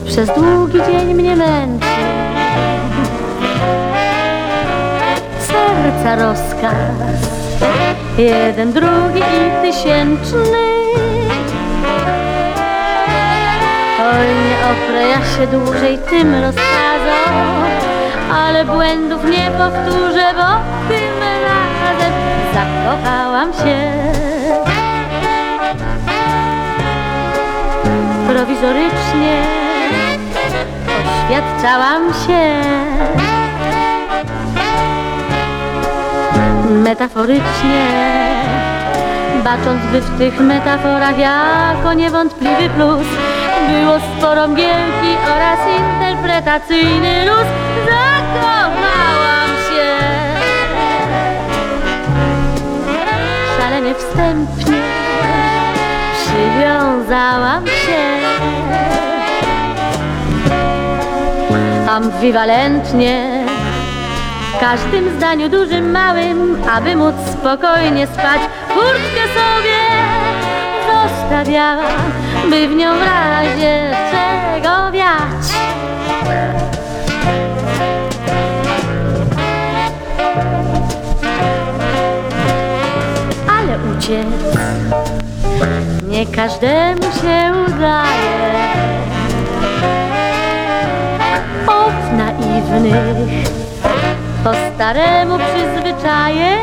przez długi dzień mnie męczy. Serca rozkaz, jeden, drugi i tysięczny. Oj, nie oprę ja się dłużej tym rozkazom, ale błędów nie powtórzę, bo tym razem zakochałam się. Prowizorycznie oświadczałam się, metaforycznie, bacząc, by w tych metaforach jako niewątpliwy plus było sporo mgiełki oraz interpretacyjny luz. Zakochałam się szalenie wstępnie, przywiązałam się ambiwalentnie, w każdym zdaniu dużym, małym, aby móc spokojnie spać. Furtkę sobie zostawiałam, by w nią w razie czego wiać. Ale uciec nie każdemu się udaje. Od naiwnych po staremu przyzwyczajeń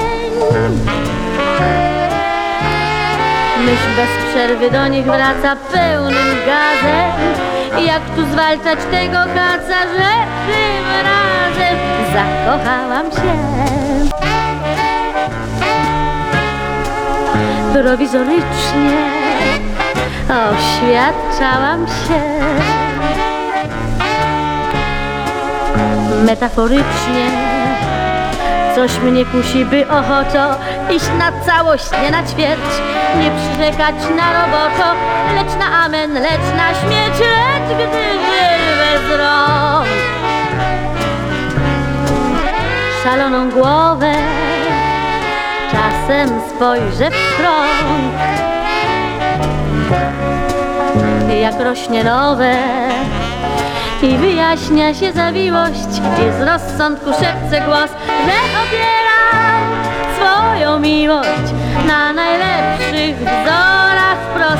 myśl bez przerwy do nich wraca pełnym gazem. Jak tu zwalczać tego kaca, że tym razem zakochałam się. Prowizorycznie oświadczałam się, metaforycznie coś mnie kusi, by ochoczo iść na całość, nie na ćwierć, nie przyrzekać na roboczo, lecz na amen, lecz na śmierć. Lecz gdy wyrwę z rąk szaloną głowę, czasem spojrzę w krąg, jak rośnie nowe i wyjaśnia się zawiłość, i z rozsądku szepce głos, że opieram swoją miłość na najlepszych wzorach wprost.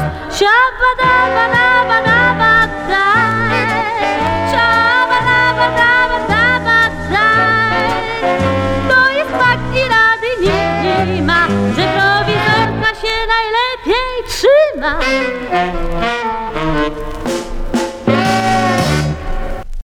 To jest fakt i rady nie ma, że prowizorka się najlepiej trzyma.